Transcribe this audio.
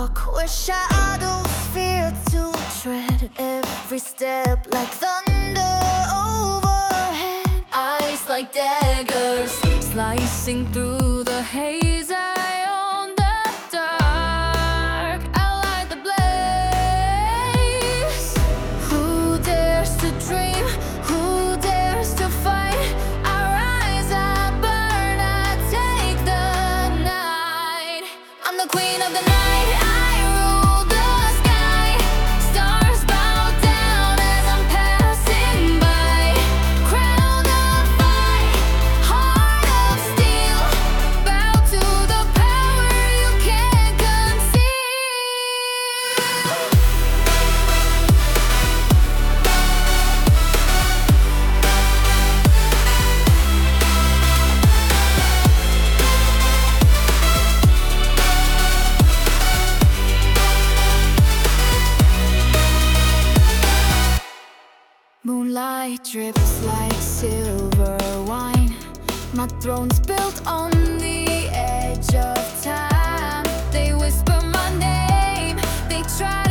walk where shadows fear to tread. Every step like thunder overhead. Eyes like daggers slicing through the haze. I own the dark, I light the blaze. Who dares to dream? Who dares to fight? I rise, I burn, I take the night. I'm the queen of the night. I rule the sky. Stars bow down as I'm passing by. Crown of fire, heart of steel. Bow to the power you can't conceal. Moonlight drips like silver wine. My throne's built on the edge of time. They whisper my name, they try